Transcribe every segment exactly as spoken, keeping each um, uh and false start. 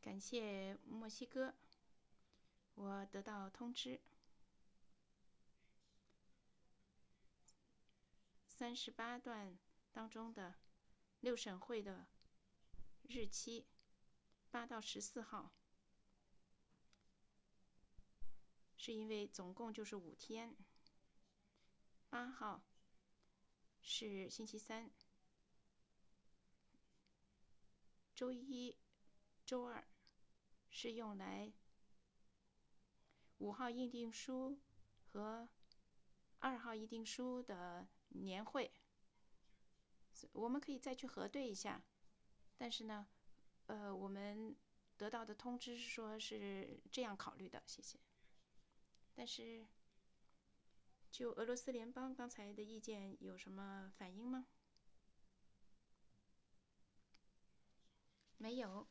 感谢墨西哥，我得到通知，三十八段当中的六省会的日期，八到十四号，是因为总共就是五天。八号是星期三，周一、周二是用来五号议定书和二号议定书的年会，我们可以再去核对一下。但是呢，呃，我们得到的通知说是这样考虑的，谢谢。但是就俄罗斯联邦刚才的意见有什么反应吗？没有。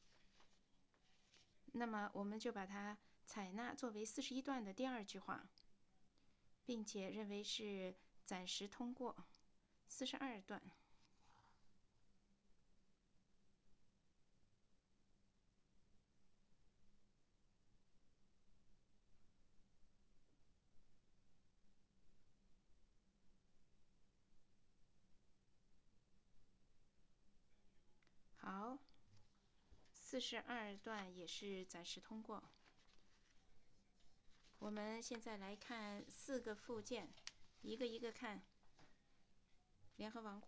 那么我们就把它采纳作为四十一段的第二句话，并且认为是暂时通过。四十二段。好，四十二段也是暂时通过。我们现在来看四个附件，一个一个看。联合王国。